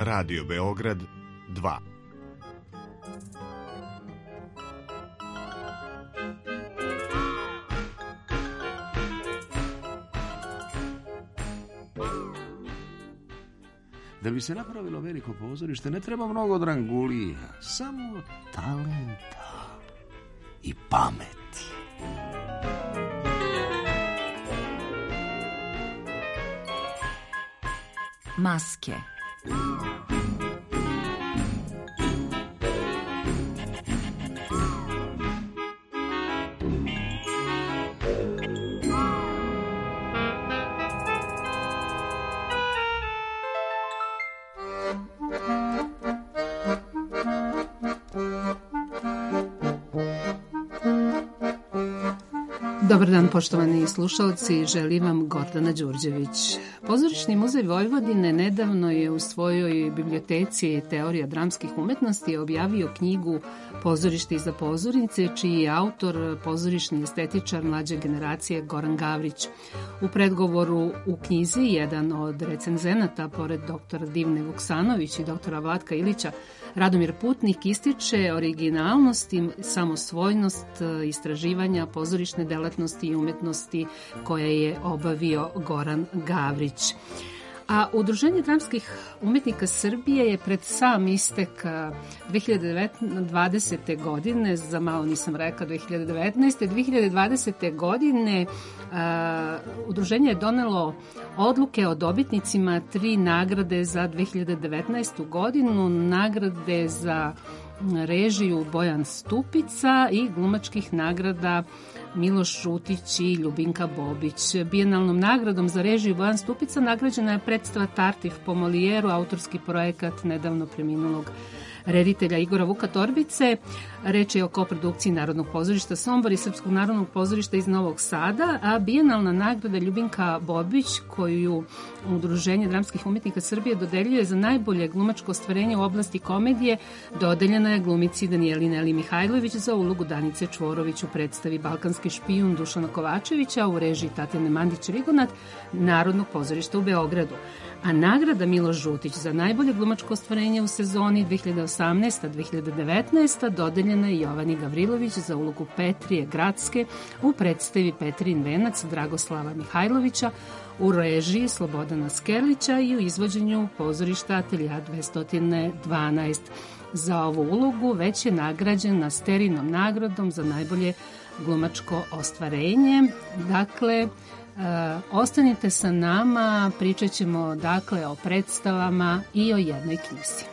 Radio Beograd 2. Da bi se napravilo veliko pozorište ne treba mnogo drangulija, samo talenta i pameti. Maske. Dobar dan, poštovani slušalci, želim vam Gordana Đurđević. Pozorišni muzej Vojvodine nedavno je u svojoj biblioteci Teorija dramskih umetnosti objavio knjigu Pozorište iza pozornice, čiji je autor pozorišni estetičar mlađe generacije Goran Gavrić. U predgovoru u knjizi jedan od recenzenata, pored doktora Divne Vuksanović i doktora Vlatka Ilića, Radomir Putnik ističe originalnost i samosvojnost istraživanja pozorišne delatnosti i umetnosti koje je obavio Goran Gavrić. A Udruženje dramskih umetnika Srbije je pred sam istek 2020. godine, za malo nisam rekla 2020. godine, Udruženje je donelo odluke o dobitnicima 3 nagrade za 2019. godinu, nagrade za režiju Bojan Stupica i glumačkih nagrada Miloš Žutić i Ljubinka Bobić. Bijenalnom nagradom za režiju Bojan Stupica nagrađena je predstava Tartif po Molijeru, autorski projekat nedavno preminulog reditelja Igora Vuka Torbice. Reč je o koprodukciji Narodnog pozorišta Sombor i Srpskog narodnog pozorišta iz Novog Sada, a bijenalna nagrada Ljubinka Bobić, koju Udruženje dramskih umetnika Srbije dodeljuje za najbolje glumačko ostvarenje u oblasti komedije, dodeljena je glumici Danijeli Neli Mihajlović za ulogu Danice Čvorović u predstavi Balkanski špijun Dušana Kovačevića u režiji Tatjane Mandić-Rigonat Narodnog pozorišta u Beogradu. A nagrada Miloš Žutić za najbolje glumačko ostvarenje u sezoni 2018-2019 dodeljena je Jovani Gavrilović za ulogu Petrije Gradske u predstavi Petrin venac Dragoslava Mihajlovića u režiji Slobodana Skerlića i u izvođenju pozorišta Atelja 212. Za ovu ulogu već je nagrađen na Sterinom nagradom za najbolje glumačko ostvarenje. Dakle, ostanite sa nama, pričat ćemo dakle o predstavama i o jednoj knjizi.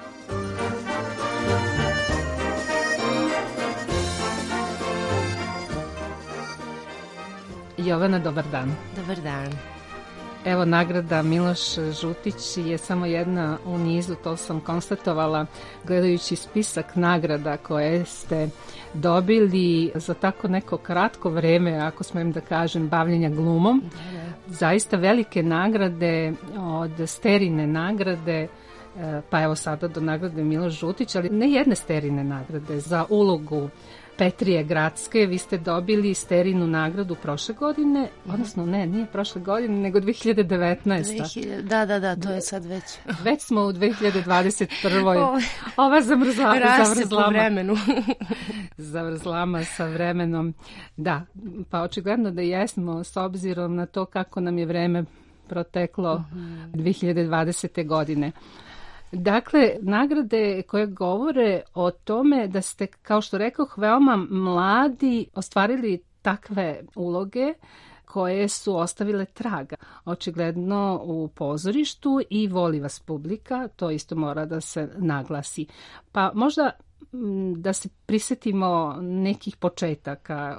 Jovana, dobar dan. Dobar dan. Evo, nagrada Miloš Žutić je samo jedna u nizu, to sam konstatovala gledajući spisak nagrada koje ste dobili za tako neko kratko vreme, ako smijem da kažem, bavljenja glumom. Zaista velike nagrade, od Sterine nagrade, pa evo sada do nagrade Miloš Žutić, ali ne jedne Sterine nagrade za ulogu Petrije Gradske. Vi ste dobili Sterinu nagradu prošle godine, odnosno ne, nije prošle godine, nego 2019. Da, to je sad već. Već smo u 2021. Ova zavrzlama. Zavrzlama sa vremenom. Da, pa očigledno da jesmo, s obzirom na to kako nam je vreme proteklo 2020. godine. Dakle, nagrade koje govore o tome da ste, kao što rekoh, veoma mladi ostvarili takve uloge koje su ostavile traga, očigledno u pozorištu, i voli vas publika, to isto mora da se naglasi. Pa možda da se prisjetimo nekih početaka,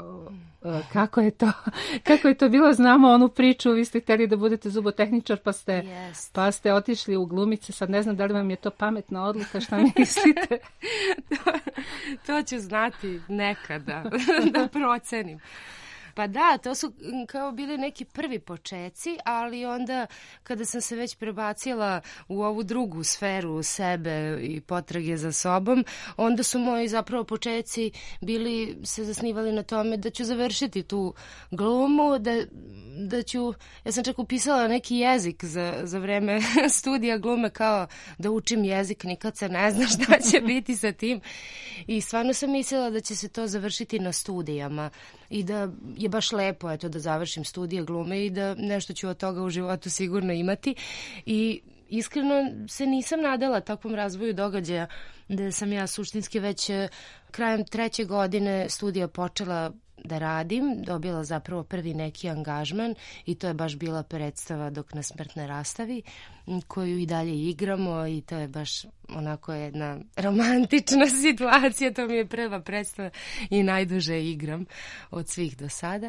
kako je to bilo. Znamo onu priču, vi ste htjeli da budete zubotehničar pa ste otišli u glumice. Sad ne znam da li vam je to pametna odluka, šta mislite? To ću znati nekada, da procenim. Pa da, to su kao bili neki prvi počeci, ali onda kada sam se već prebacila u ovu drugu sferu sebe i potrage za sobom, onda su moji zapravo počeci bili se zasnivali na tome da ću završiti tu glumu, da ću, ja sam čak upisala neki jezik za vreme studija glume, kao da učim jezik, nikad se ne zna šta će biti sa tim. I stvarno sam mislila da će se to završiti na studijama i da je baš lepo eto, da završim studije glume i da nešto ću od toga u životu sigurno imati. I iskreno se nisam nadala takvom razvoju događaja, da sam ja suštinski već krajem 3. godine studija počela da radim, dobila zapravo prvi neki angažman i to je baš bila predstava Dok nas smrt ne rastavi, koju i dalje igramo i to je baš onako jedna romantična situacija, to mi je prva predstava i najduže igram od svih do sada.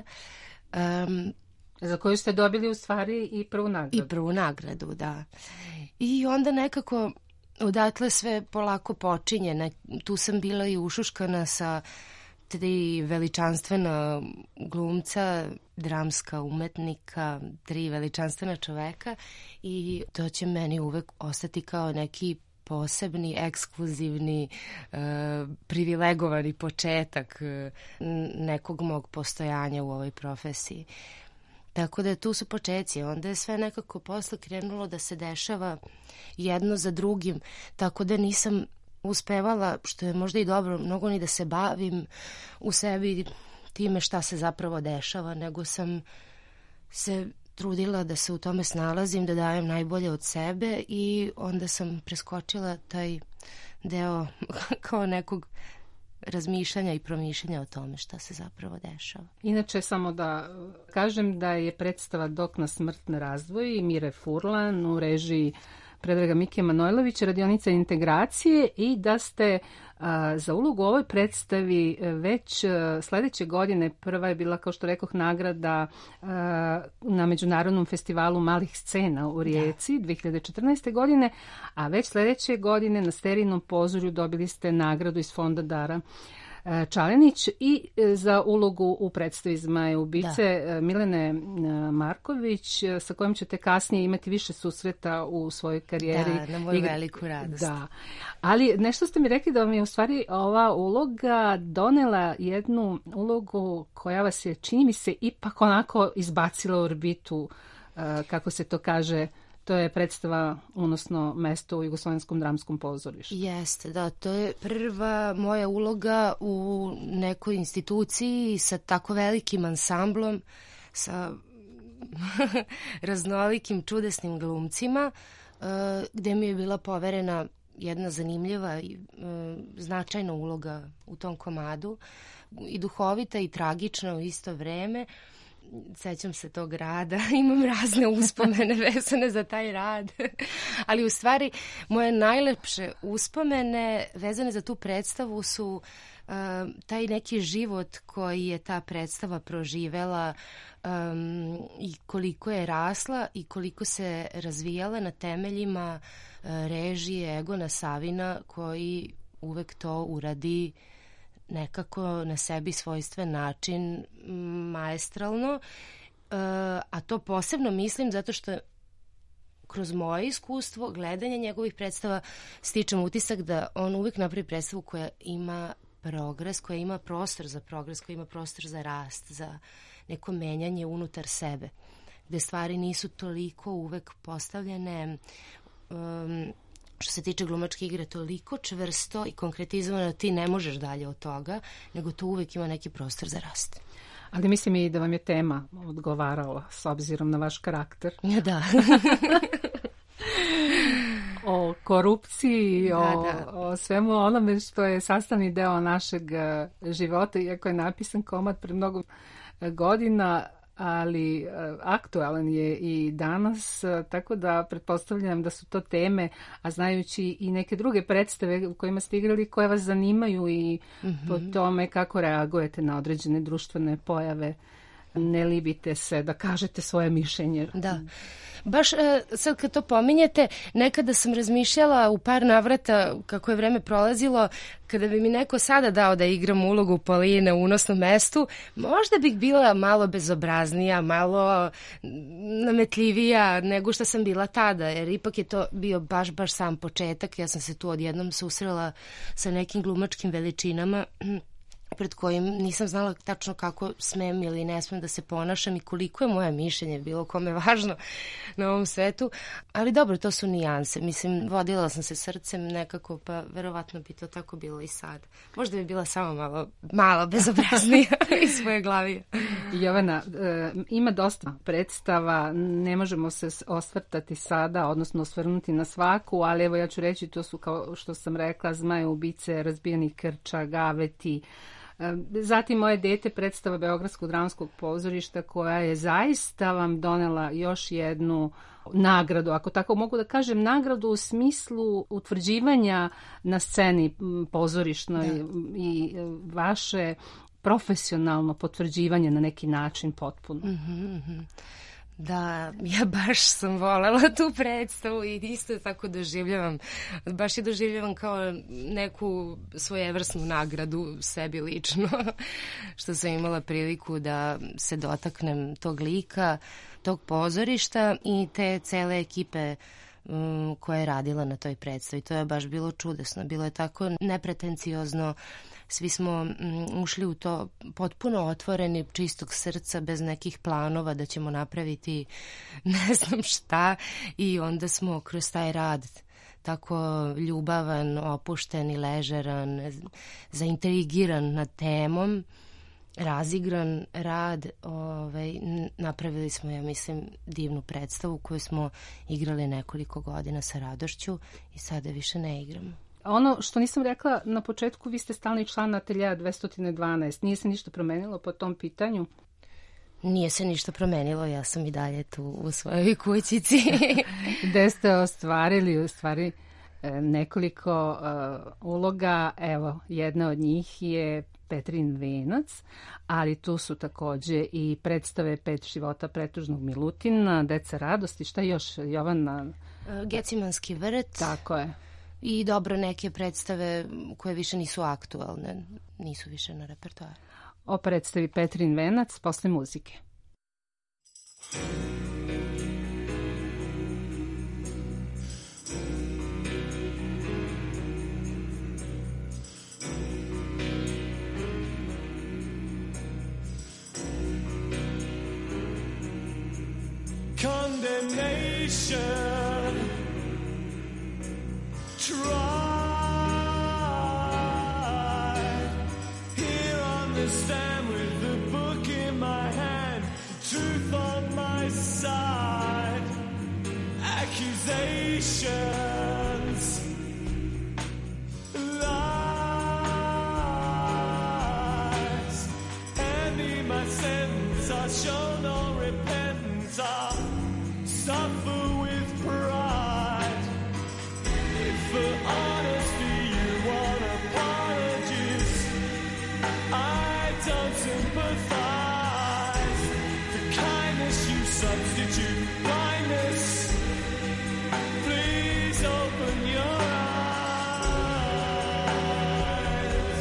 Za koju ste dobili u stvari i prvu nagradu. I prvu nagradu, da. I onda nekako odatle sve polako počinje. Tu sam bila i ušuškana sa 3 veličanstvena glumca, dramska umetnika, 3 veličanstvena čoveka i to će meni uvek ostati kao neki posebni, ekskluzivni, privilegovani početak nekog mog postojanja u ovoj profesiji. Tako da tu su počeci, onda je sve nekako posle krenulo da se dešava jedno za drugim, tako da nisam uspevala, što je možda i dobro, mnogo ni da se bavim u sebi time šta se zapravo dešava, nego sam se trudila da se u tome snalazim, da dajem najbolje od sebe i onda sam preskočila taj deo kao nekog razmišljanja i promišljanja o tome šta se zapravo dešava. Inače, samo da kažem da je predstava Dok nas smrt ne razdvoji Mire Furlan u režiji Predraga Mike Manojlovića, radionica integracije i da ste za ulogu u ovoj predstavi već sledeće godine, prva je bila, kao što rekoh, nagrada na Međunarodnom festivalu malih scena u Rijeci 2014. godine, a već sledeće godine na Sterinom pozorju dobili ste nagradu iz Fonda Dara Čalenić i za ulogu u predstavi Zmaje ubice Milene Marković, sa kojom ćete kasnije imati više susreta u svojoj karijeri. Da, na moju veliku radost. Da. Ali nešto ste mi rekli da vam je u stvari ova uloga donela jednu ulogu koja vas je, čini mi se, ipak onako izbacila u orbitu, kako se to kaže. To je predstava Unosno mesto u Jugoslovenskom dramskom pozorištu. Jeste, da, to je prva moja uloga u nekoj instituciji sa tako velikim ansamblom, sa raznolikim čudesnim glumcima, gde mi je bila poverena jedna zanimljiva i značajna uloga u tom komadu, i duhovita i tragična u isto vreme. Sećam se tog rada, imam razne uspomene vezane za taj rad, ali u stvari moje najlepše uspomene vezane za tu predstavu su taj neki život koji je ta predstava proživela i koliko je rasla i koliko se razvijala na temeljima režije Egona Savina, koji uvek to uradi nekako na sebi svojstven način, maestralno, a to posebno mislim zato što kroz moje iskustvo gledanja njegovih predstava stičem utisak da on uvijek napravi predstavu koja ima progres, koja ima prostor za progres, koja ima prostor za rast, za neko menjanje unutar sebe, gde stvari nisu toliko uvek postavljene, što se tiče glumačke igre, toliko čvrsto i konkretizovano da ti ne možeš dalje od toga, nego to uvijek ima neki prostor za rast. Ali mislim i da vam je tema odgovarala s obzirom na vaš karakter. Da. O korupciji, o svemu onome što je sastavni deo našeg života, iako je napisan komad pre mnogo godina, ali aktualan je i danas, tako da pretpostavljam da su to teme, a znajući i neke druge predstave u kojima ste igrali, koje vas zanimaju i po tome kako reagujete na određene društvene pojave ne libite se da kažete svoje mišljenje. Da. Baš sad kad to pominjete, nekada sam razmišljala u par navrata kako je vreme prolazilo, kada bi mi neko sada dao da igram ulogu Pauline u Unosnom mestu, možda bih bila malo bezobraznija, malo nametljivija nego što sam bila tada, jer ipak je to bio baš sam početak. Ja sam se tu odjednom susrela sa nekim glumačkim veličinama pred kojim nisam znala tačno kako smem ili ne smem da se ponašam i koliko je moje mišljenje bilo kome važno na ovom svetu. Ali dobro, to su nijanse. Mislim, vodila sam se srcem nekako, pa verovatno bi to tako bilo i sad. Možda bi bila samo malo bezobraznija iz svoje glavi. Jovana, ima dosta predstava, ne možemo se osvrtati sada, odnosno osvrnuti na svaku, ali evo ja ću reći, to su kao što sam rekla, Zmaje ubice, Razbijeni krča, Gaveti. Zatim Moje dete, predstava Beogradskog dramskog pozorišta koja je zaista vam donela još jednu nagradu, ako tako mogu da kažem, nagradu u smislu utvrđivanja na sceni pozorišnoj i vaše profesionalno potvrđivanje na neki način potpuno. Da, ja baš sam volela tu predstavu i isto je tako doživljavam. Baš je doživljavam kao neku svojevrsnu nagradu sebi lično, što sam imala priliku da se dotaknem tog lika, tog pozorišta i te cele ekipe koja je radila na toj predstavi. To je baš bilo čudesno, bilo je tako nepretenciozno. Svi smo ušli u to potpuno otvoreni, čistog srca, bez nekih planova da ćemo napraviti ne znam šta, i onda smo kroz taj rad tako ljubavan, opušten i ležeran, zaintrigiran nad temom, razigran rad, napravili smo, ja mislim, divnu predstavu koju smo igrali nekoliko godina sa radošću i sada više ne igramo. Ono što nisam rekla na početku, vi ste stalni član Ateljea 212. Nije se ništa promenilo po tom pitanju? Nije se ništa promenilo, ja sam i dalje tu u svojoj kućici. Gde ste ostvarili u stvari nekoliko uloga, evo, jedna od njih je Petrin venac, ali tu su takođe i predstave 5 života pretužnog Milutina, Deca radosti, šta još, Jovana? Gecimanski vrt. Tako je. I dobro, neke predstave koje više nisu aktualne, nisu više na repertoaru. O predstavi Petrin venac posle muzike. Condemnation, try here on the stand with the book in my hand, truth on my side, accusations, lies, hand me my sentence, I show no repentance, I'll suffer with pride. If for honesty you want apologies, I don't sympathize. For kindness you substitute blindness. Please open your eyes.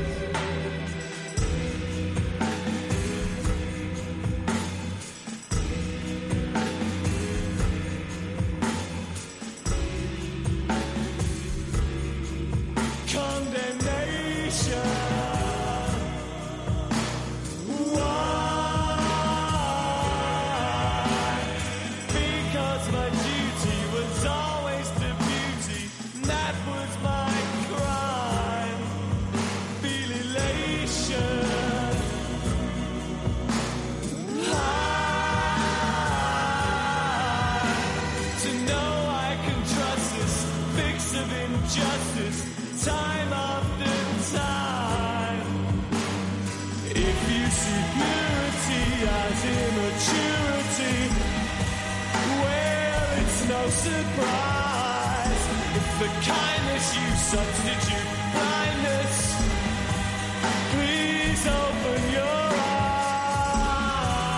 Condemnation. Why? Because my duty was always to beauty, and that was my crime. Feel elation. To know I can trust this fix of injustice, time after time. If you see purity as immaturity, well, it's no surprise. If for kindness you substitute blindness, please open your eyes.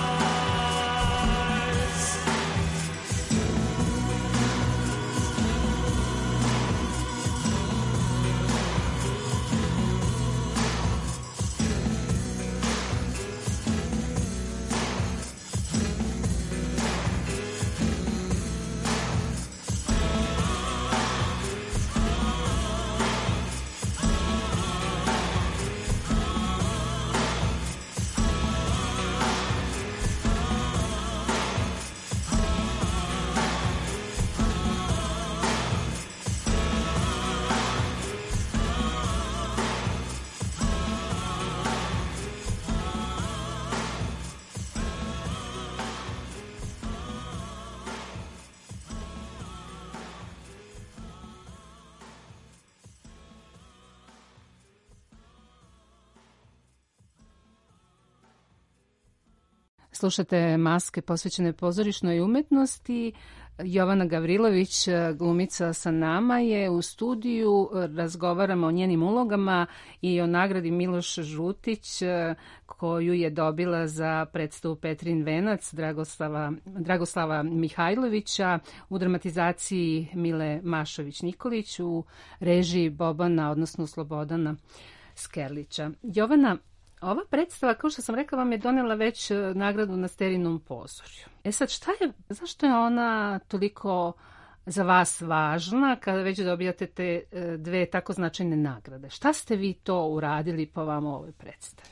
Slušate Maske posvećene pozorišnoj umetnosti. Jovana Gavrilović, glumica sa nama, je u studiju. Razgovaramo o njenim ulogama i o nagradi Miloš Žutić koju je dobila za predstavu Petrin venac Dragoslava Mihajlovića u dramatizaciji Mile Mašović-Nikolić u režiji Bobana, odnosno Slobodana Skerlića. Jovana, ova predstava, kao što sam rekla, vam je donela već nagradu na Sterinom pozorju. Sad, zašto je ona toliko za vas važna kada već dobijate te dve tako značajne nagrade? Šta ste vi to uradili po vama u ovoj predstavi?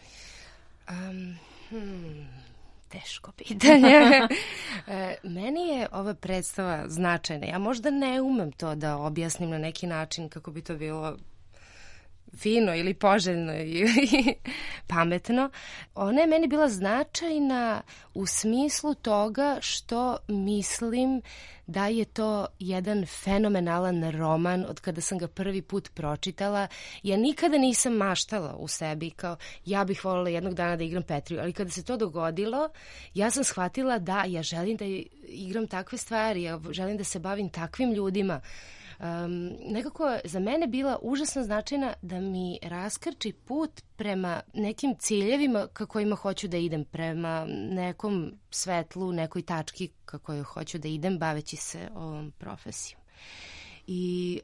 Teško pitanje. Meni je ova predstava značajna. Ja možda ne umem to da objasnim na neki način kako bi to bilo fino ili poželjno i pametno. Ona je meni bila značajna u smislu toga što mislim da je to jedan fenomenalan roman od kada sam ga prvi put pročitala. Ja nikada nisam maštala u sebi kao ja bih voljela jednog dana da igram Petriju, ali kada se to dogodilo, ja sam shvatila da ja želim da igram takve stvari, ja želim da se bavim takvim ljudima. Nekako za mene bila užasno značajna da mi raskrči put prema nekim ciljevima ka kojima hoću da idem, prema nekom svetlu, nekoj tački ka kojoj hoću da idem baveći se ovom profesijom. I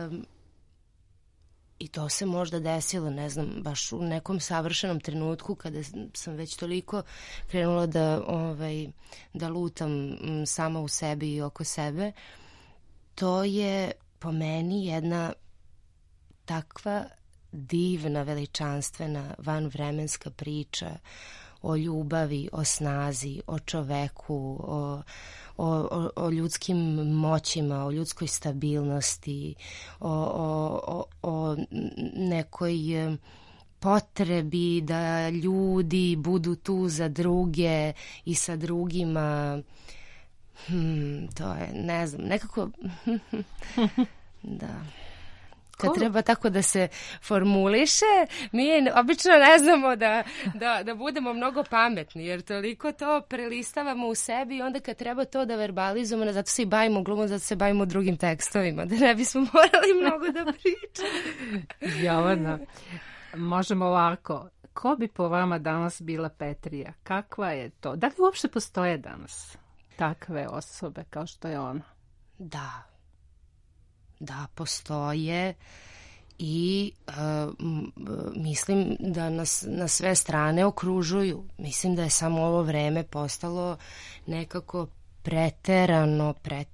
to se možda desilo, ne znam, baš u nekom savršenom trenutku kada sam već toliko krenula da lutam sama u sebi i oko sebe. To je po meni jedna takva divna, veličanstvena, vanvremenska priča o ljubavi, o snazi, o čoveku, o ljudskim moćima, o ljudskoj stabilnosti, o nekoj potrebi da ljudi budu tu za druge i sa drugima. To je, ne znam, nekako da. Kad treba tako da se formuliše, mi obično ne znamo da budemo mnogo pametni, jer toliko to prelistavamo u sebi i onda kad treba to da verbalizujemo, zato se i bavimo glumom, zato se bavimo drugim tekstovima, da ne bismo morali mnogo da pričamo. Jovana, možemo ovako. Ko bi po vama danas bila Petrija? Kakva je to? Da li uopšte postoje danas takve osobe kao što je ona? Da, postoje i mislim da nas na sve strane okružuju. Mislim da je samo ovo vreme postalo nekako preterano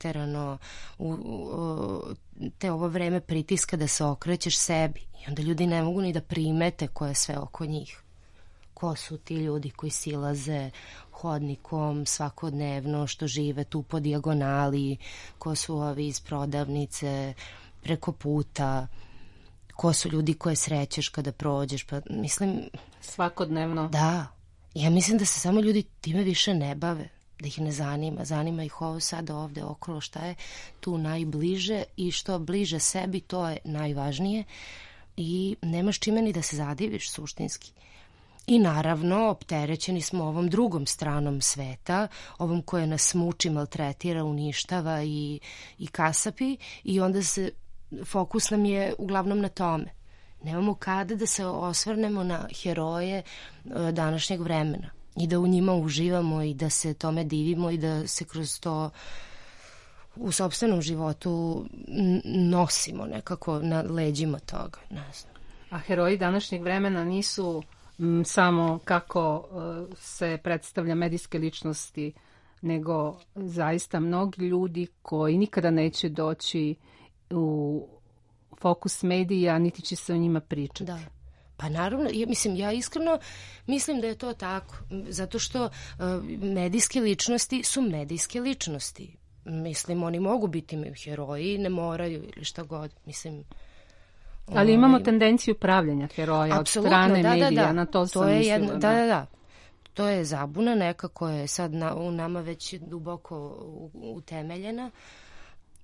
te ovo vreme pritiska da se okrećeš sebi i onda ljudi ne mogu ni da primete ko je sve oko njih. Ko su ti ljudi koji silaze hodnikom svakodnevno, što žive tu po dijagonali, ko su ovi iz prodavnice, preko puta, ko su ljudi koje srećeš kada prođeš, pa mislim... Svakodnevno. Da, ja mislim da se samo ljudi time više ne bave, da ih ne zanima ih ovo sad ovde okolo, šta je tu najbliže i što bliže sebi, to je najvažnije i nemaš čime ni da se zadiviš suštinski. I naravno, opterećeni smo ovom drugom stranom sveta, ovom koje nas muči, maltretira, uništava i kasapi i onda fokus nam je uglavnom na tome. Nemamo kada da se osvrnemo na heroje današnjeg vremena i da u njima uživamo i da se tome divimo i da se kroz to u sopstvenom životu nosimo nekako na leđima toga. Ne znam. A heroji današnjeg vremena nisu samo kako se predstavlja medijske ličnosti, nego zaista mnogi ljudi koji nikada neće doći u fokus medija, niti će se o njima pričati. Da. Pa naravno, ja iskreno mislim da je to tako, zato što medijske ličnosti su medijske ličnosti. Mislim, oni mogu biti heroji, ne moraju ili šta god, mislim... Ali imamo tendenciju pravljenja heroja od strane medija, na to sam mislila. Da. To je zabuna neka koja je sad u nama već duboko utemeljena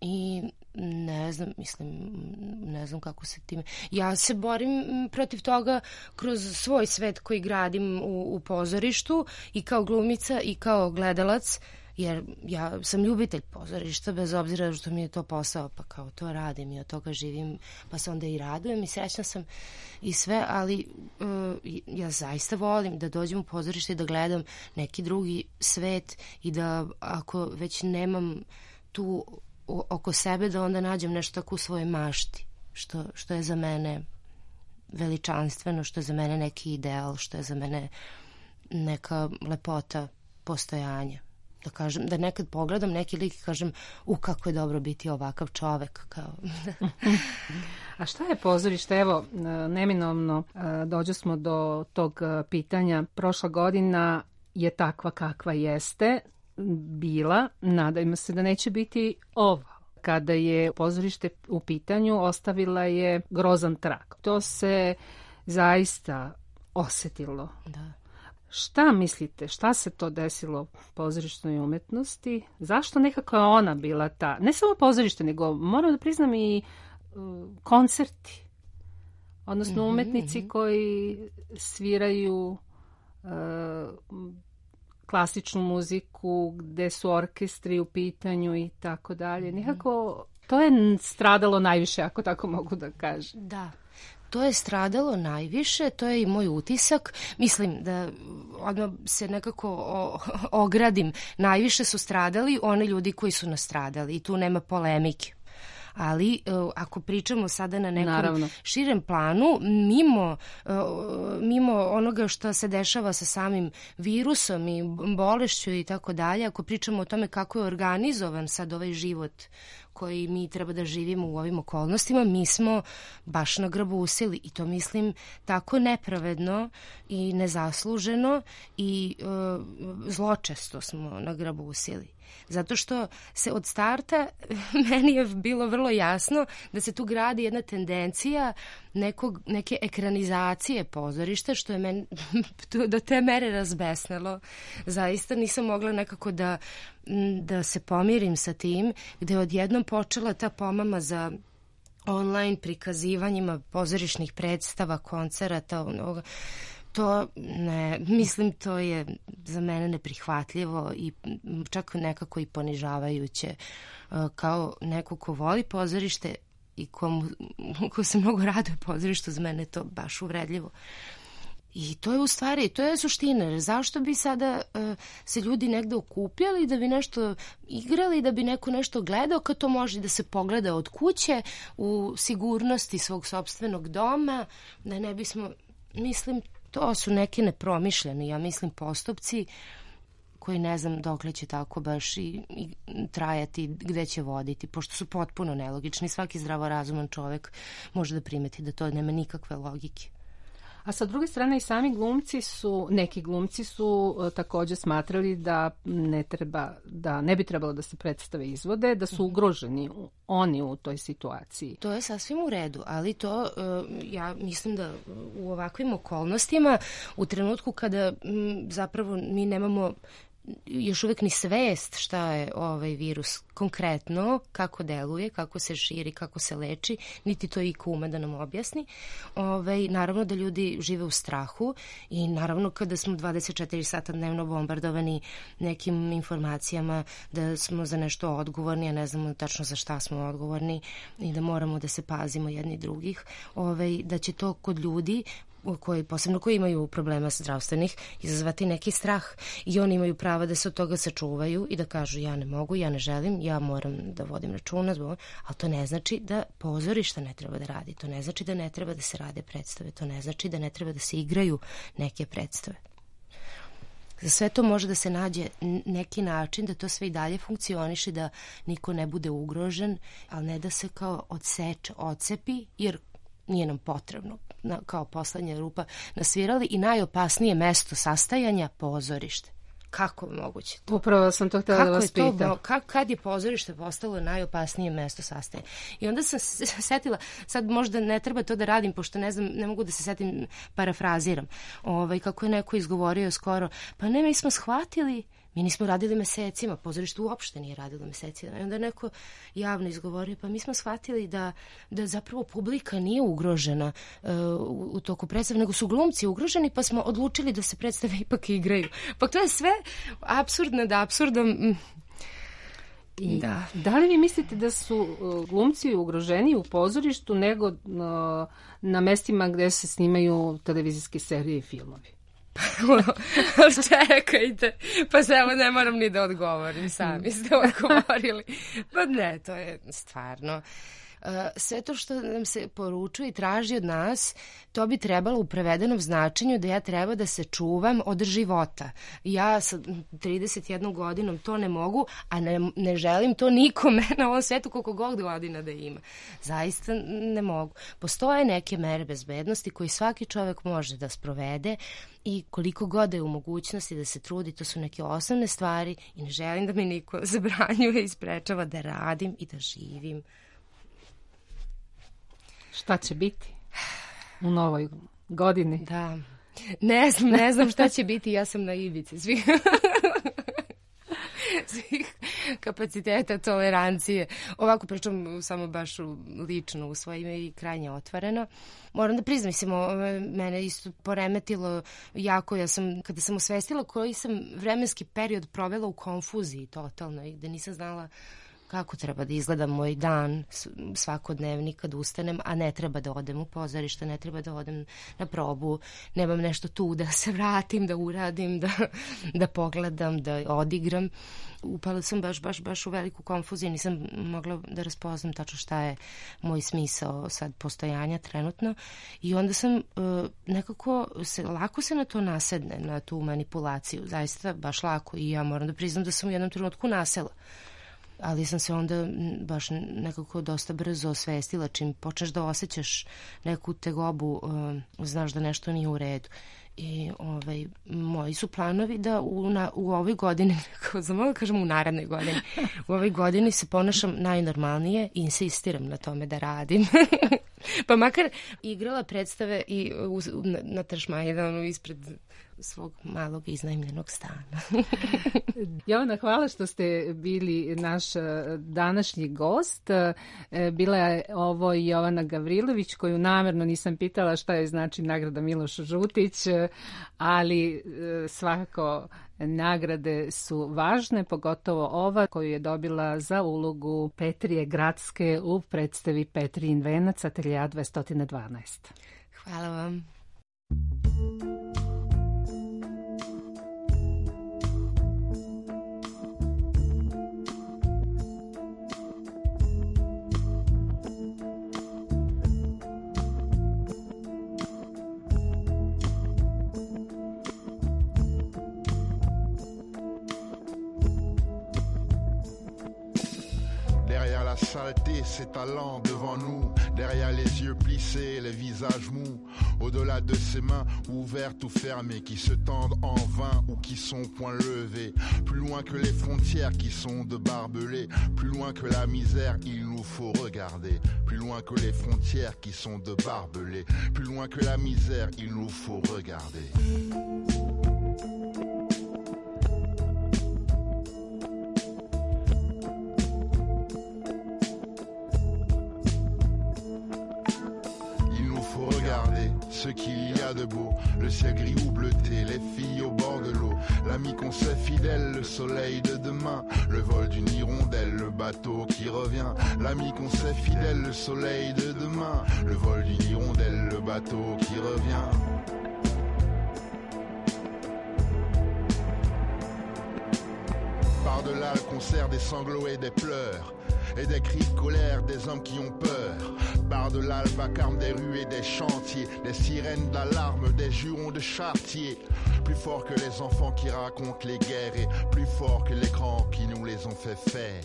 I ne znam kako se time... Ja se borim protiv toga kroz svoj svet koji gradim u pozorištu i kao glumica i kao gledalac, jer ja sam ljubitelj pozorišta, bez obzira što mi je to posao, pa kao to radim i od toga živim, pa se onda i radujem i srećna sam i sve, ali ja zaista volim da dođem u pozorište i da gledam neki drugi svet i da ako već nemam tu oko sebe, da onda nađem nešto tako u svojoj mašti, što je za mene veličanstveno, što je za mene neki ideal, što je za mene neka lepota postojanja. Da kažem, da nekad pogledam neki lik i kažem, kako je dobro biti ovakav čovek. Kao. A šta je pozorište? Evo, neminovno dođe smo do tog pitanja. Prošla godina je takva kakva jeste bila, nadajmo se da neće biti ova. Kada je pozorište u pitanju, ostavila je grozan trag. To se zaista osetilo. Da. Šta mislite, šta se to desilo pozorišnoj umetnosti? Zašto nekako je ona bila ta, ne samo pozorište, nego moram da priznam i koncerti, odnosno umetnici koji sviraju klasičnu muziku, gde su orkestri u pitanju i tako dalje. Nekako to je stradalo najviše, ako tako mogu da kažem. Da. To je stradalo najviše, to je i moj utisak. Mislim da odmah se nekako ogradim. Najviše su stradali oni ljudi koji su nastradali i tu nema polemike. Ali ako pričamo sada na nekom širem planu, mimo onoga što se dešava sa samim virusom i bolešću i tako dalje, ako pričamo o tome kako je organizovan sad ovaj život koji mi treba da živimo u ovim okolnostima, mi smo baš nagrabusili i to mislim tako nepravedno i nezasluženo i zločesto smo nagrabusili. Zato što se od starta meni je bilo vrlo jasno da se tu gradi jedna tendencija neke ekranizacije pozorišta, što je meni do te mere razbesnalo. Zaista nisam mogla nekako da se pomirim sa tim, gde je odjednom počela ta pomama za online prikazivanjima pozorišnih predstava, koncerata, to ne, mislim to je za mene neprihvatljivo i čak nekako i ponižavajuće. Kao neko ko voli pozorište i ko se mnogo raduje pozorištu, za mene je to baš uvredljivo. I to je u stvari, to je suština. Zašto bi sada se ljudi negde okupljali da bi nešto igrali, da bi neko nešto gledao, kad to može da se pogleda od kuće u sigurnosti svog sopstvenog doma, da ne bismo, mislim, to su neki nepromišljeni, ja mislim, postupci koji ne znam dokle će tako baš i trajati, gde će voditi, pošto su potpuno nelogični. Svaki zdravorazuman čovek može da primeti da to nema nikakve logike. A sa druge strane i sami neki glumci su takođe smatrali da ne bi trebalo da se predstave izvode, da su ugroženi oni u toj situaciji. To je sasvim u redu, ali to ja mislim da u ovakvim okolnostima, u trenutku kada zapravo mi nemamo još uvek ni svest šta je ovaj virus konkretno, kako deluje, kako se širi, kako se leči, niti to iko ume da nam objasni. Naravno da ljudi žive u strahu i naravno kada smo 24 sata dnevno bombardovani nekim informacijama da smo za nešto odgovorni, a ne znamo tačno za šta smo odgovorni i da moramo da se pazimo jedni drugih, da će to kod ljudi posebno koji imaju problema zdravstvenih, izazvati neki strah i oni imaju pravo da se od toga sačuvaju i da kažu ja ne mogu, ja ne želim, ja moram da vodim računa, ali to ne znači da pozorišta ne treba da radi, to ne znači da ne treba da se rade predstave, to ne znači da ne treba da se igraju neke predstave. Za sve to može da se nađe neki način da to sve i dalje funkcioniše, da niko ne bude ugrožen, ali ne da se kao odcepi, jer nije nam potrebno, kao poslednja rupa nasvirali i najopasnije mesto sastajanja pozorište. Kako je moguće to? Upravo sam to htjela da vas pitam. Kad je pozorište postalo najopasnije mesto sastajanja? I onda sam se setila, sad možda ne treba to da radim, pošto ne znam, ne mogu da se setim, parafraziram, kako je neko izgovorio skoro, pa ne, mi smo shvatili Mi nismo radili mesecima, pozorište uopšte nije radilo mesecima. I onda neko javno izgovorio, pa mi smo shvatili da zapravo publika nije ugrožena u toku predstave, nego su glumci ugroženi, pa smo odlučili da se predstave ipak igraju. Pa to je sve apsurdno da apsurdom... Da li vi mislite da su glumci ugroženi u pozorištu nego na mestima gde se snimaju televizijske serije i filmovi? Čekajte, pa se evo ne moram ni da odgovorim, sami ste odgovorili. Pa ne, to je stvarno... Sve to što nam se poručuje i traži od nas, to bi trebalo u prevedenom značenju da ja treba da se čuvam od života. Ja sa 31 godinom to ne mogu, a ne želim to nikome na ovom svetu koliko god godina da ima. Zaista ne mogu. Postoje neke mere bezbednosti koji svaki čovek može da sprovede i koliko god je u mogućnosti da se trudi, to su neke osnovne stvari i ne želim da mi niko zabranjuje i sprečava da radim i da živim. Šta će biti u novoj godini? Da, ne znam šta će biti, ja sam na ivici svih kapaciteta tolerancije. Ovako pričam samo baš lično u svoje ime i krajnje otvoreno. Moram da priznam, mene isto poremetilo jako, kada sam osvestila koji sam vremenski period provela u konfuziji totalno i da nisam znala kako treba da izgleda moj dan svakodnevni kad ustanem, a ne treba da odem u pozorište, ne treba da odem na probu, nemam nešto tu da se vratim, da uradim, da pogledam, da odigram. Upala sam baš u veliku konfuziju, nisam mogla da raspoznam tačno šta je moj smisao sad postojanja trenutno i onda sam nekako lako se na to nasedne, na tu manipulaciju, zaista baš lako i ja moram da priznam da sam u jednom trenutku nasela. Ali sam se onda baš nekako dosta brzo osvestila. Čim počneš da osjećaš neku tegobu, znaš da nešto nije u redu. I moji su planovi da u ovoj godini, znam kažem u narednoj godini, u ovoj godini se ponašam najnormalnije i insistiram na tome da radim. Pa makar igrala predstave i na Tašmajdanu ispred svog malog iznajmljenog stana. Jovana, hvala što ste bili naš današnji gost. Bila je ovo Jovana Gavrilović, koju namerno nisam pitala šta je znači nagrada Miloš Žutić, ali svakako nagrade su važne, pogotovo ova koju je dobila za ulogu Petrije Gradske u predstavi Petrijin venac, ateljea 212. Hvala vam. La saleté s'étalant devant nous, derrière les yeux plissés, les visages mous, au-delà de ces mains ouvertes ou fermées qui se tendent en vain ou qui sont point levées, plus loin que les frontières qui sont de barbelés, plus loin que la misère il nous faut regarder, plus loin que les frontières qui sont de barbelés, plus loin que la misère il nous faut regarder. Ce qu'il y a de beau, le ciel gris ou bleuté, les filles au bord de l'eau, l'ami qu'on sait fidèle, le soleil de demain, le vol d'une hirondelle, le bateau qui revient, l'ami qu'on sait fidèle, le soleil de demain, le vol d'une hirondelle, le bateau qui revient. Par-delà le concert des sanglots et des pleurs, et des cris de colère des hommes qui ont peur. Par-delà le vacarme des rues et des chantiers, des sirènes d'alarme, des jurons de chartier. Plus fort que les enfants qui racontent les guerres et plus fort que l'écran qui nous les ont fait faire.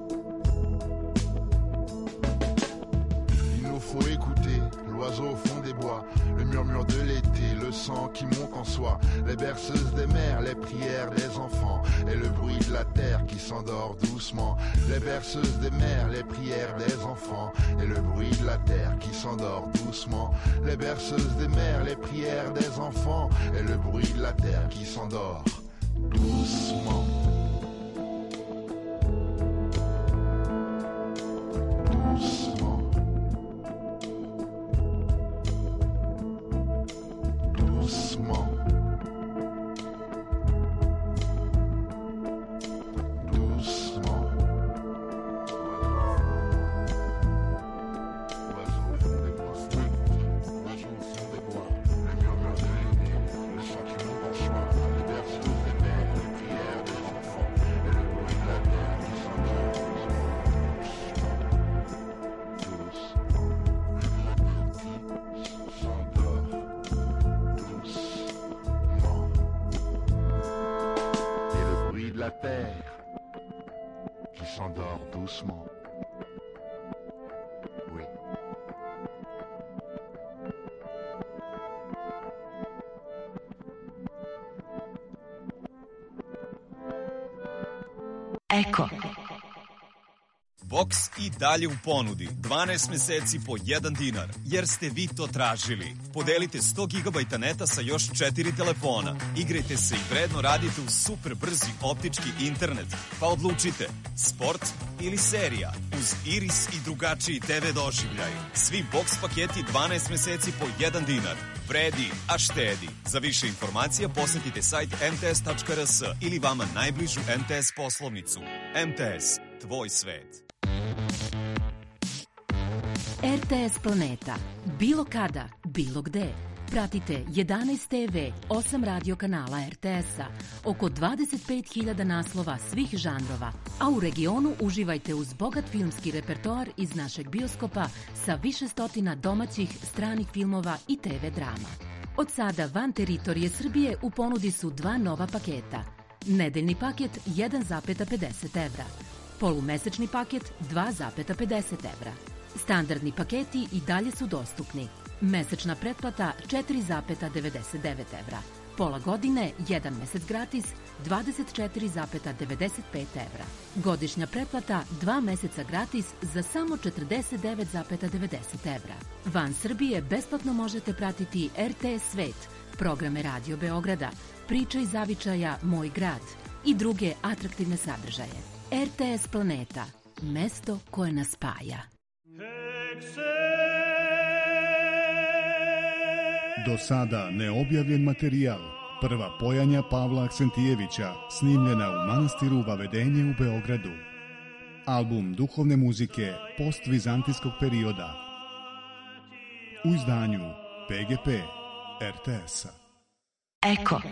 Au fond des des bois, le murmure de l'été, le sang qui monte en soi, les berceuses des mers, les prières des enfants et le bruit de la terre qui s'endort doucement. Les berceuses des mers, les prières des enfants et le bruit de la terre qui s'endort doucement. Les berceuses des mers, les prières des enfants et le bruit de la terre qui s'endort doucement. Eko. Boks i dalje u ponudi. 12 meseci po 1 dinar, jer ste vi to tražili. Podelite 100 GB neta sa još 4 telefona. Igrajte se i vredno radite uz super brzi optički internet. Pa odlučite, sport ili serija, uz Iris i drugačiji TV doživljaj. Svi boks paketi 12 meseci po 1 dinar. Vredi, a štedi. Za više informacija posetite sajt mts.rs ili vama najbližu MTS poslovnicu. MTS, tvoj svet. RTS Planeta. Bilo kada, bilo gde. Pratite 11 TV, 8 radio kanala RTS-a, oko 25.000 naslova svih žanrova, a u regionu uživajte uz bogat filmski repertoar iz našeg bioskopa sa više stotina domaćih, stranih filmova i TV drama. Od sada van teritorije Srbije u ponudi su 2 nova paketa. Nedeljni paket 1,50 evra. Polumesečni paket 2,50 evra. Standardni paketi i dalje su dostupni. Mesečna pretplata 4,99 evra. Pola godine, 1 mesec gratis, 24,95 evra. Godišnja pretplata 2 meseca gratis za samo 49,90 evra. Van Srbije besplatno možete pratiti RTS Svet, programe Radio Beograda, Priče iz zavičaja Moj grad i druge atraktivne sadržaje. RTS Planeta, mesto koje nas spaja. Do sada neobjavljen materijal. Prva pojanja Pavla Aksentijevića, snimljena u manastiru Vavedenje u Beogradu. Album duhovne muzike postvizantijskog perioda. U izdanju PGP RTS-a. Eko.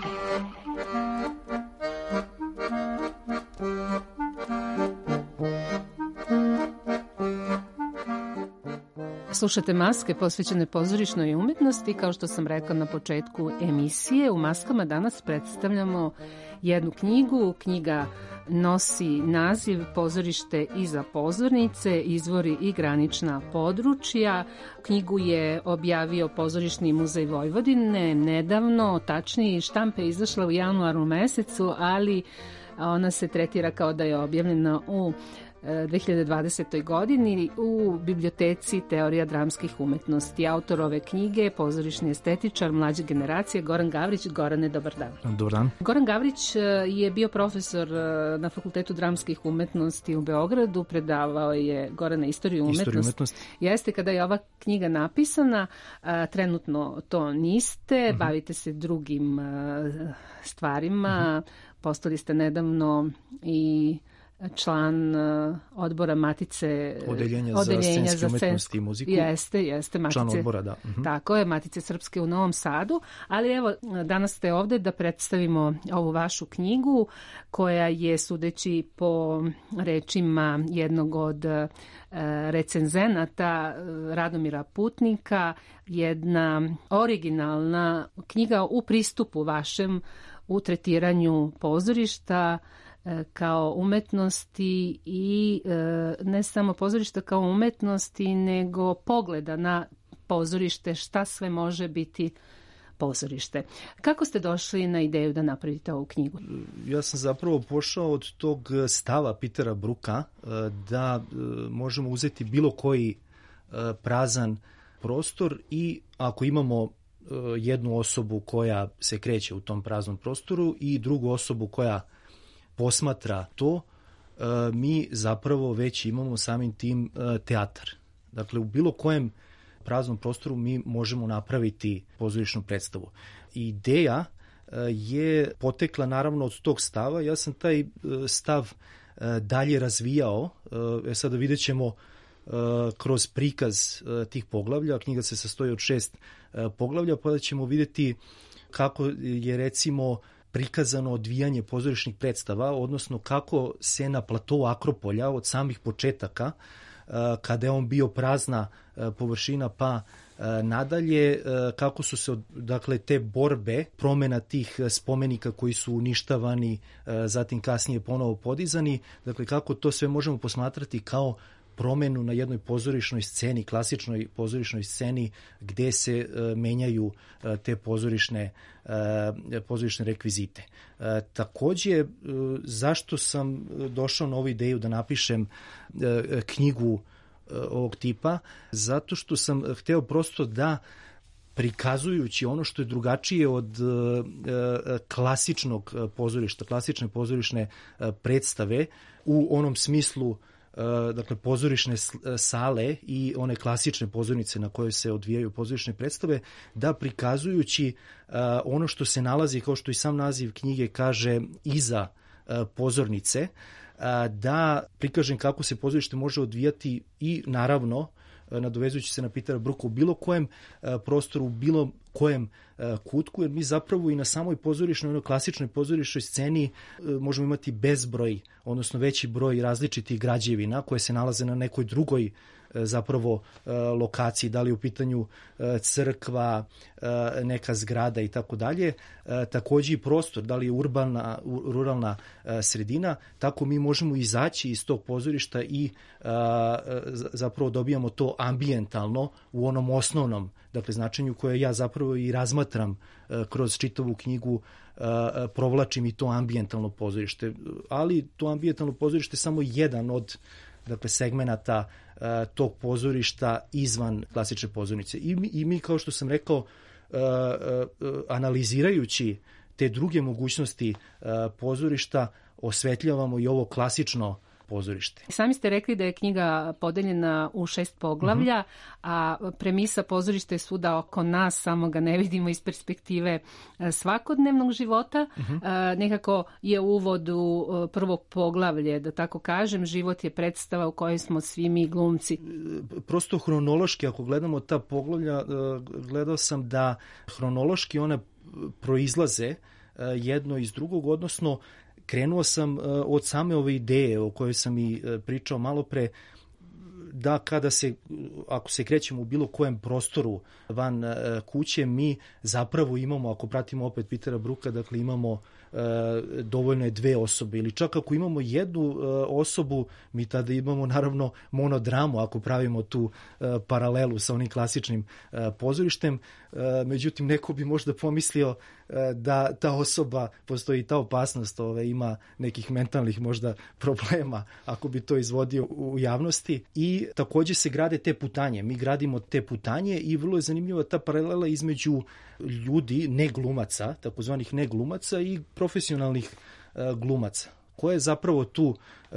Slušate Maske posvećene pozorišnoj umetnosti. Kao što sam rekla na početku emisije, u Maskama danas predstavljamo jednu knjigu. Knjiga nosi naziv Pozorište iza pozornice, izvori i granična područja. Knjigu je objavio Pozorišni muzej Vojvodine nedavno, tačnije štampa je izašla u januaru mesecu, ali ona se tretira kao da je objavljena u 2020. godini u biblioteci Teorija dramskih umetnosti. Autor ove knjige, pozorišni estetičar mlađe generacije, Goran Gavrić. Gorane, dobar dan. Dobar dan. Goran Gavrić je bio profesor na Fakultetu dramskih umetnosti u Beogradu, predavao je Gorana istoriju umetnosti. Jeste, kada je ova knjiga napisana, trenutno to niste, bavite se drugim stvarima, postali ste nedavno i član odbora Matice Odeljenja za scenske umetnosti i muziku. Jeste. Matice, član odbora, da. Tako je, Matice Srpske u Novom Sadu. Ali evo, danas ste ovde da predstavimo ovu vašu knjigu, koja je, sudeći po rečima jednog od recenzenata, Radomira Putnika, jedna originalna knjiga u pristupu vašem u tretiranju pozorišta kao umetnosti i ne samo pozorišta kao umetnosti, nego pogleda na pozorište, šta sve može biti pozorište. Kako ste došli na ideju da napravite ovu knjigu? Ja sam zapravo pošao od tog stava Petera Brooka da možemo uzeti bilo koji prazan prostor i ako imamo jednu osobu koja se kreće u tom praznom prostoru i drugu osobu koja posmatra to, mi zapravo već imamo samim tim teatar. Dakle, u bilo kojem praznom prostoru mi možemo napraviti pozorišnu predstavu. Ideja je potekla naravno od tog stava. Ja sam taj stav dalje razvijao. Sada vidjet ćemo kroz prikaz tih poglavlja. Knjiga se sastoji od 6 poglavlja, pa da ćemo vidjeti kako je recimo prikazano odvijanje pozorišnih predstava, odnosno kako se na platou Akropolja od samih početaka, kada je on bio prazna površina pa nadalje, kako su se dakle te borbe, promjena tih spomenika koji su uništavani, zatim kasnije ponovo podizani, dakle kako to sve možemo posmatrati kao promjenu na jednoj pozorišnoj sceni, klasičnoj pozorišnoj sceni gdje se menjaju te pozorišne rekvizite. Također, zašto sam došao na ovu ideju da napišem knjigu ovog tipa? Zato što sam hteo prosto da prikazujući ono što je drugačije od klasičnog pozorišta, klasične pozorišne predstave u onom smislu dakle pozorišne sale i one klasične pozornice na kojoj se odvijaju pozorišne predstave, da prikazujući ono što se nalazi, kao što i sam naziv knjige kaže, iza pozornice, da prikažem kako se pozorište može odvijati i naravno nadovezujući se na Petera Brooka u bilo kojem prostoru, u bilo kojem kutku, jer mi zapravo i na samoj pozorišnoj, onoj klasičnoj pozorišnoj sceni možemo imati bezbroj, odnosno veći broj različitih građevina koje se nalaze na nekoj drugoj zapravo lokaciji, da li u pitanju crkva, neka zgrada i tako dalje. Također i prostor, da li je ruralna sredina, tako mi možemo izaći iz tog pozorišta i zapravo dobijamo to ambijentalno u onom osnovnom, dakle značenju koje ja zapravo i razmatram kroz čitavu knjigu, provlačim i to ambijentalno pozorište. Ali to ambijentalno pozorište je samo jedan od dakle segmenata tog pozorišta izvan klasične pozornice. I mi, kao što sam rekao, analizirajući te druge mogućnosti pozorišta, osvetljavamo i ovo klasično pozorište. Sami ste rekli da je knjiga podeljena u 6 poglavlja, a premisa pozorišta je svuda oko nas, samo ga ne vidimo iz perspektive svakodnevnog života. Nekako je uvod u prvog poglavlje, da tako kažem, život je predstava u kojoj smo svi mi glumci. Prosto hronološki, ako gledamo ta poglavlja, gledao sam da hronološki one proizlaze jedno iz drugog, odnosno krenuo sam od same ove ideje o kojoj sam i pričao malo pre, da ako se krećemo u bilo kojem prostoru van kuće, mi zapravo imamo, ako pratimo opet Petera Brooka, dakle imamo dovoljno je 2 osobe, ili čak ako imamo jednu osobu, mi tada imamo naravno monodramu, ako pravimo tu paralelu sa onim klasičnim pozorištem. Međutim, neko bi možda pomislio da ta osoba, postoji ta opasnost, ima nekih mentalnih možda problema ako bi to izvodio u javnosti. I također se grade te putanje. Mi gradimo te putanje i vrlo je zanimljiva ta paralela između ljudi, ne glumaca, takozvanih ne glumaca, i profesionalnih glumaca. Koja je zapravo tu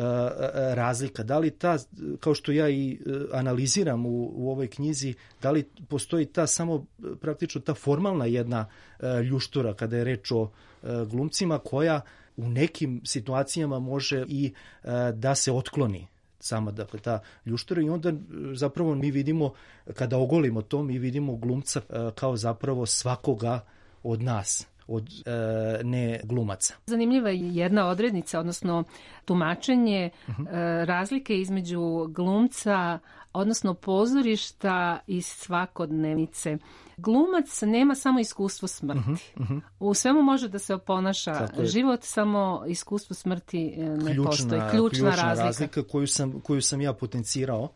razlika? Da li ta, kao što ja i analiziram u ovoj knjizi, da li postoji ta samo praktično ta formalna jedna ljuštura kada je reč o glumcima, koja u nekim situacijama može i da se otkloni sama, dakle, ta ljuštura, i onda zapravo mi vidimo, kada ogolimo to, mi vidimo glumca kao zapravo svakoga od nas, od ne glumaca. Zanimljiva je jedna odrednica, odnosno tumačenje razlike između glumca, odnosno pozorišta i svakodnevnice. Glumac nema samo iskustvo smrti. U svemu može da se oponaša život, samo iskustvo smrti ne postoji. Ključna razlika koju sam ja potencirao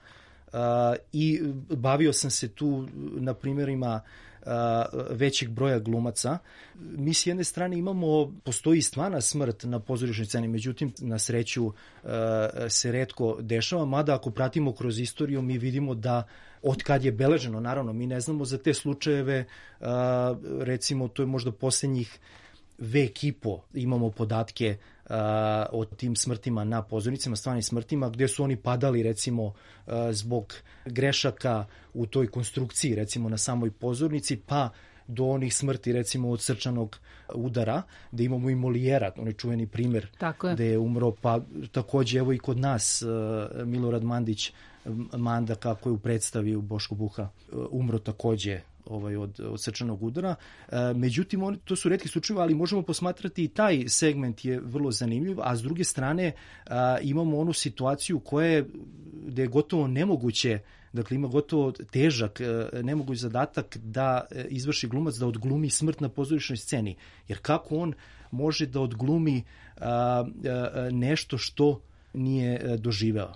i bavio sam se tu na primjerima većeg broja glumaca. Mi s jedne strane postoji stvarna smrt na pozorišnoj sceni, međutim na sreću se retko dešava, mada ako pratimo kroz istoriju mi vidimo da od kad je beleženo, naravno mi ne znamo za te slučajeve, recimo to je možda posljednjih vek i po imamo podatke o tim smrtima na pozornicama, stvarnim smrtima, gdje su oni padali recimo zbog grešaka u toj konstrukciji, recimo na samoj pozornici, pa do onih smrti recimo od srčanog udara, gdje imamo i Molijera, onaj čuveni primjer gdje je umro, pa također evo i kod nas Milorad Mandić, Manda, kako je u predstavi u Boško Buha, umro također od srčanog udara. Međutim, to su retki slučajevi, ali možemo posmatrati i taj segment je vrlo zanimljiv, a s druge strane imamo onu situaciju gdje je gotovo nemoguće, dakle ima gotovo težak, nemoguć zadatak da izvrši glumac da odglumi smrt na pozorišnoj sceni. Jer kako on može da odglumi nešto što nije doživeo?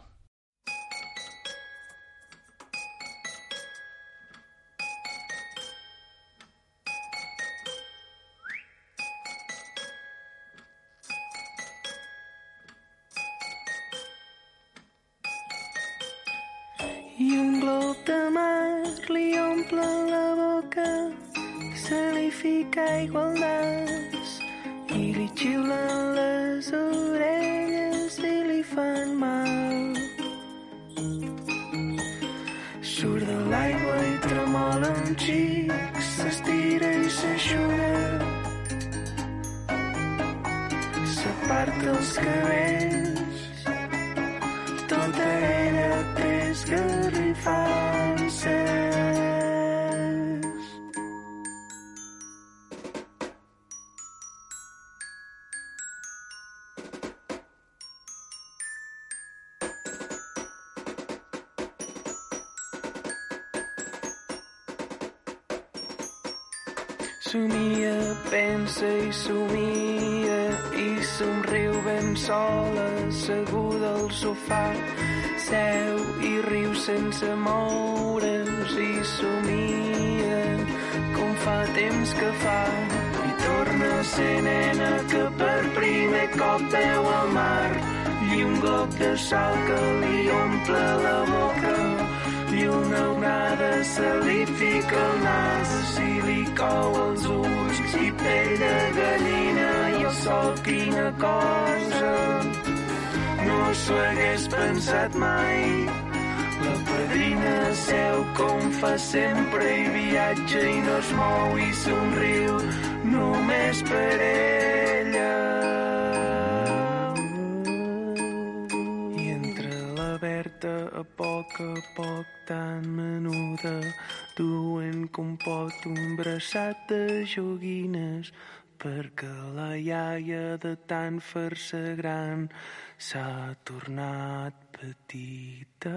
I un glob de mar li omple la boca, se li fica aigua al nas i li xiulen les orelles i li fan mal. Surt de l'aigua i tremola un xic, s'estira i s'aixuga, s'aparta els cabells, tota ella té esgarrifances. Somia, pensa i somia i somriu ben sola, asseguda al sofà. Seu i riu sense moure's i somia com fa temps que fa. I torna a ser nena que per primer cop veu el mar i un glob de sol que li omple la boca i una onada se li fica al nas i li cou els ulls i pell de gallina i el sol quina cosa no s'ho hagués pensat mai. La padrina seu com fa sempre i viatja i no es mou i somriu només per ella. I entre la Berta a poc tan menuda duen com pot un braçat de joguines perquè la iaia de tant fer-se gran s'ha tornat petita.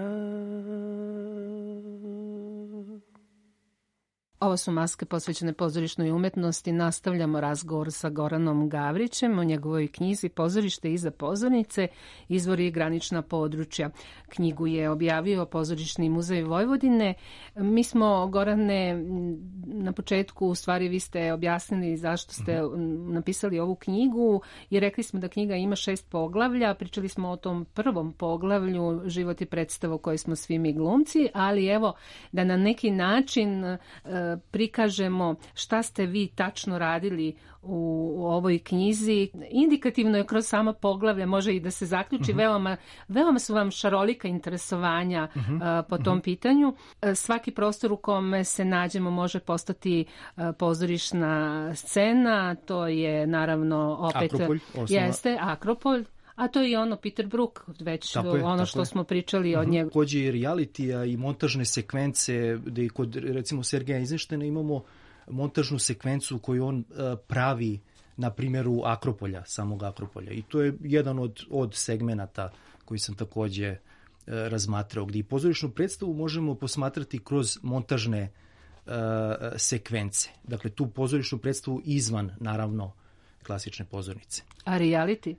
Ovo su maske posvećene pozorišnoj umetnosti. Nastavljamo razgovor sa Goranom Gavrićem o njegovoj knjizi Pozorište iza pozornice, izvori i granična područja. Knjigu je objavio Pozorišni muzej Vojvodine. Mi smo, Gorane, na početku, u stvari vi ste objasnili zašto ste napisali ovu knjigu i rekli smo da knjiga ima 6 poglavlja. Pričali smo o tom prvom poglavlju, život i predstava u kojoj smo svi mi glumci, ali evo da na neki način prikažemo šta ste vi tačno radili u ovoj knjizi. Indikativno je kroz sama poglavlja, može i da se zaključi, veoma su vam šarolika interesovanja po tom pitanju. Svaki prostor u kome se nađemo može postati pozorišna scena, to je naravno opet Akropolj, jeste Akropolj, a to je i ono Peter Brook, već ono što smo pričali od njega. Također i realitija i montažne sekvence, gdje kod recimo Sergeja Eisensteina imamo montažnu sekvencu koju on pravi na primjeru Akropolja, samog Akropolja. I to je jedan od segmenata koji sam također razmatrao, gdje i pozorišnu predstavu možemo posmatrati kroz montažne sekvence. Dakle, tu pozorišnu predstavu izvan, naravno, klasične pozornice. A reality?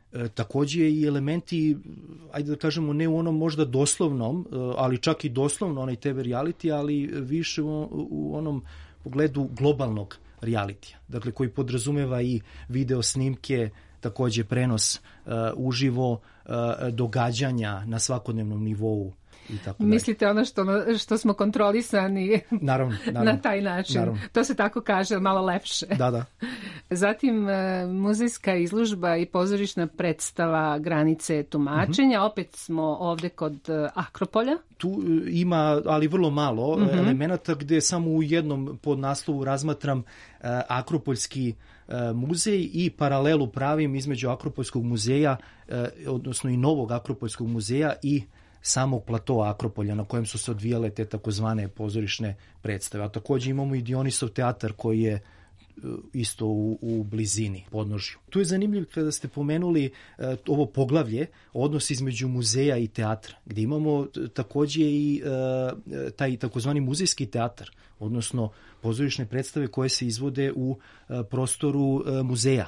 takođe i elementi, ajde da kažemo, ne u onom možda doslovnom, ali čak i doslovno onaj TV reality, ali više u onom pogledu globalnog realitija, dakle koji podrazumeva i video snimke, takođe prenos uživo, događanja na svakodnevnom nivou. Mislite ono što smo kontrolisani naravno, na taj način. Naravno. To se tako kaže, malo lepše. Da. Zatim muzejska izložba i pozorišna predstava Granice tumačenja. Opet smo ovde kod Akropolja. Tu ima, ali vrlo malo elemenata gde samo u jednom podnaslovu razmatram Akropoljski muzej i paralelu pravim između Akropoljskog muzeja, odnosno i novog Akropoljskog muzeja i samog platoa Akropolja na kojem su se odvijale te takozvane pozorišne predstave. A takođe imamo i Dionisov teatar koji je isto u blizini, podnožju. Tu je zanimljivo kada ste pomenuli ovo poglavlje, odnos između muzeja i teatra, gde imamo takođe i taj takozvani muzejski teatar, odnosno pozorišne predstave koje se izvode u prostoru muzeja.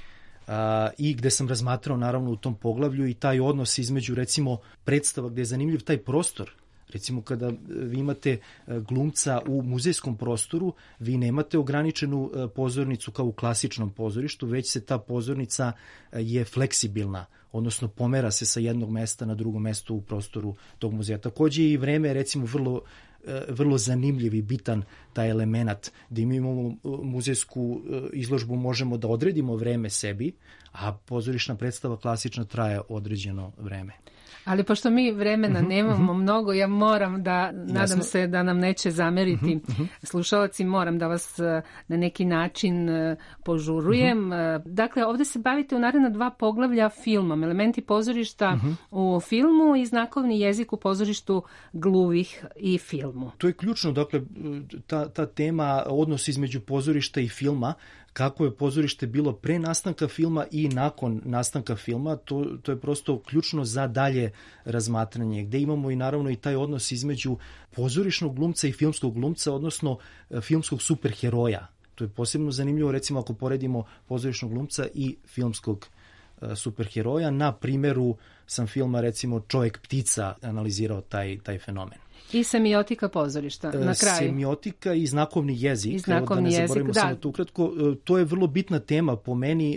I gde sam razmatrao naravno u tom poglavlju i taj odnos između recimo predstava gde je zanimljiv taj prostor. Recimo kada vi imate glumca u muzejskom prostoru, vi nemate ograničenu pozornicu kao u klasičnom pozorištu, već se ta pozornica je fleksibilna, odnosno pomera se sa jednog mesta na drugo mesto u prostoru tog muzeja. Takođe i vreme je recimo vrlo zanimljiv i bitan taj element gde mi imamo muzejsku izložbu, možemo da odredimo vreme sebi, a pozorišna predstava klasično traje određeno vreme. Ali pošto mi vremena nemamo mnogo, ja moram da, nadam se da nam neće zameriti slušalci, moram da vas na neki način požurujem. Dakle, ovde se bavite u naredna 2 poglavlja filmom, elementi pozorišta u filmu i znakovni jezik u pozorištu gluvih i filmu. To je ključno, dakle, ta tema, odnos između pozorišta i filma, kako je pozorište bilo pre nastanka filma i nakon nastanka filma, to je prosto ključno za dalje razmatranje, gde imamo i naravno i taj odnos između pozorišnog glumca i filmskog glumca, odnosno filmskog superheroja. To je posebno zanimljivo, recimo ako poredimo pozorišnog glumca i filmskog superheroja. Na primeru sam filma recimo Čovjek ptica analizirao taj fenomen. I semiotika pozorišta na kraju. Semiotika i znakovni jezik. Da ne zaboravimo samo to ukratko. To je vrlo bitna tema po meni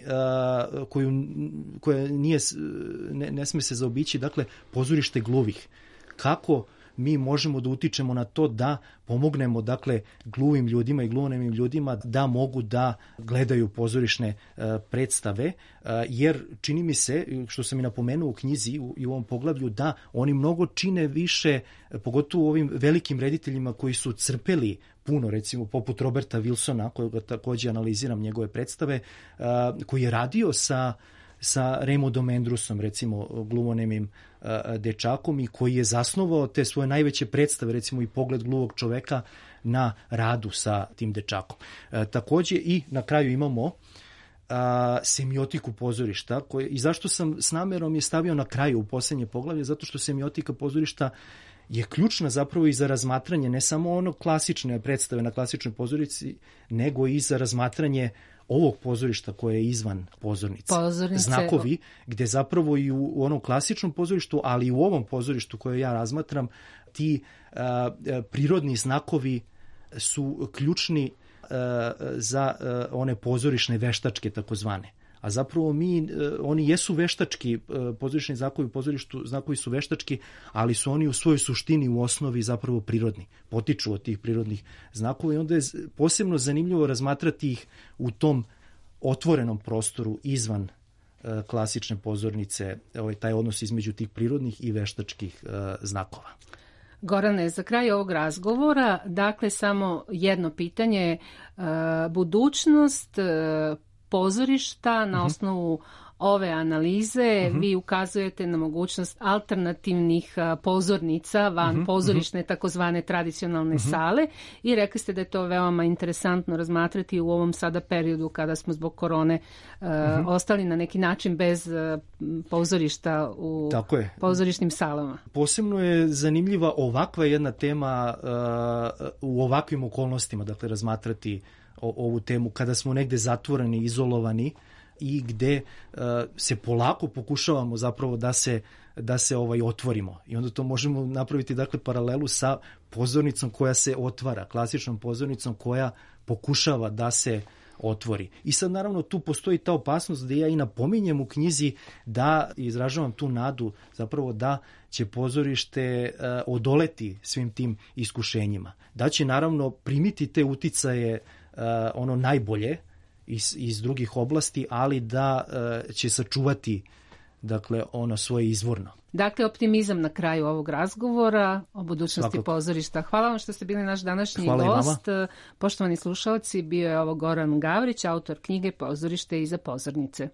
koja ne sme se zaobići. Dakle, pozorište gluvih. Kako mi možemo da utičemo na to da pomognemo, dakle, gluvim ljudima i gluvonemim ljudima da mogu da gledaju pozorišne predstave, jer čini mi se, što sam i napomenuo u knjizi i u ovom poglavlju, da oni mnogo čine više, pogotovo ovim velikim rediteljima koji su crpeli puno, recimo poput Roberta Wilsona, kojega takođe analiziram njegove predstave, koji je radio sa Raymondom Andrewsom, recimo gluvonemim dečakom, i koji je zasnovao te svoje najveće predstave, recimo i Pogled gluvog čoveka, na radu sa tim dečakom. Takođe i na kraju imamo semiotiku pozorišta, i zašto sam s namerom je stavio na kraju u poslednje poglavlje, zato što semiotika pozorišta je ključna zapravo i za razmatranje ne samo ono klasične predstave na klasičnoj pozorišti, nego i za razmatranje ovog pozorišta koje je izvan pozornice. Znakovi, gde zapravo i u onom klasičnom pozorištu, ali i u ovom pozorištu koje ja razmatram, ti prirodni znakovi su ključni za one pozorišne veštačke takozvane. A zapravo oni jesu veštački, pozorišni znakovi u pozorištu, znakovi su veštački, ali su oni u svojoj suštini, u osnovi zapravo prirodni. Potiču od tih prirodnih znakova i onda je posebno zanimljivo razmatrati ih u tom otvorenom prostoru izvan klasične pozornice, taj odnos između tih prirodnih i veštačkih znakova. Gorane, za kraj ovog razgovora, dakle, samo jedno pitanje, budućnost pozorišta na osnovu ove analize, vi ukazujete na mogućnost alternativnih pozornica van pozorišne takozvane tradicionalne sale i rekli ste da je to veoma interesantno razmatrati u ovom sada periodu kada smo zbog korone ostali na neki način bez pozorišta u pozorišnim salama. Posebno je zanimljiva ovakva jedna tema u ovakvim okolnostima, dakle razmatrati ovu temu kada smo negde zatvoreni, izolovani, i gde se polako pokušavamo zapravo da se otvorimo. I onda to možemo napraviti dakle paralelu sa pozornicom koja se otvara, klasičnom pozornicom koja pokušava da se otvori. I sad naravno tu postoji ta opasnost da ja i napominjem u knjizi da izražavam tu nadu zapravo da će pozorište odoleti svim tim iskušenjima. Da će naravno primiti te uticaje ono najbolje iz drugih oblasti, ali da će sačuvati dakle ono svoje izvorno. Dakle, optimizam na kraju ovog razgovora o budućnosti pozorišta. Hvala vam što ste bili naš današnji gost. Poštovani slušalci, bio je ovo Goran Gavrić, autor knjige Pozorište iza pozornice.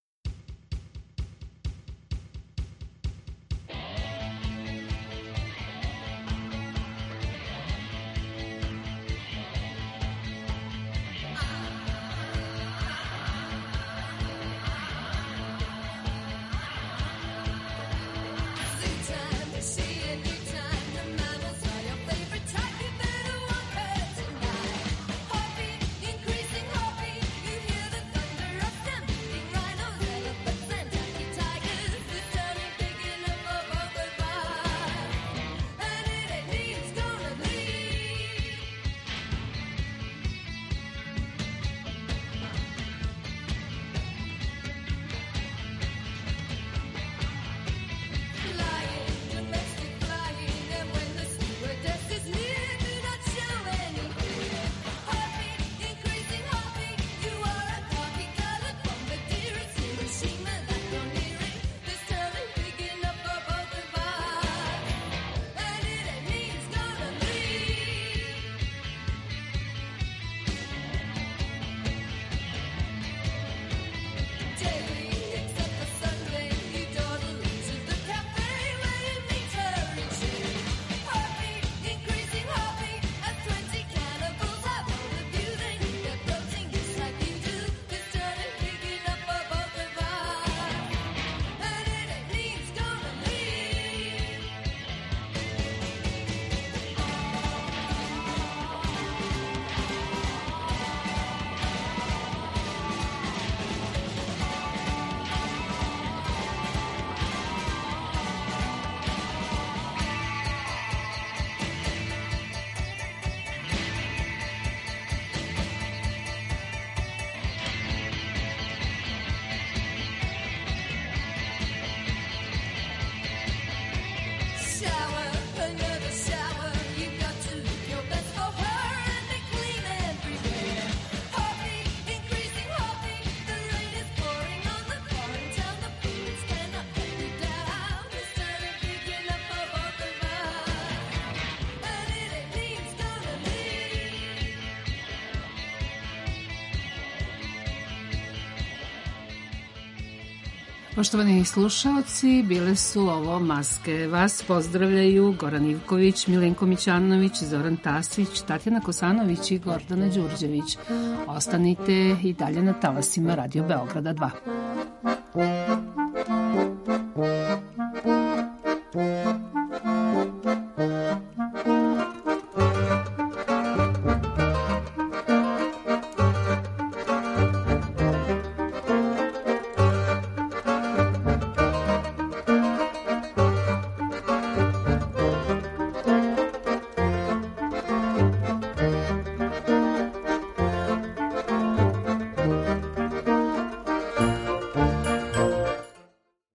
Poštovani slušalci, bile su ovo Maske. Vas pozdravljaju Goran Ivković, Milenko Mićanović, Zoran Tasić, Tatjana Kosanović i Gordana Đurđević. Ostanite i dalje na talasima Radio Beograda 2.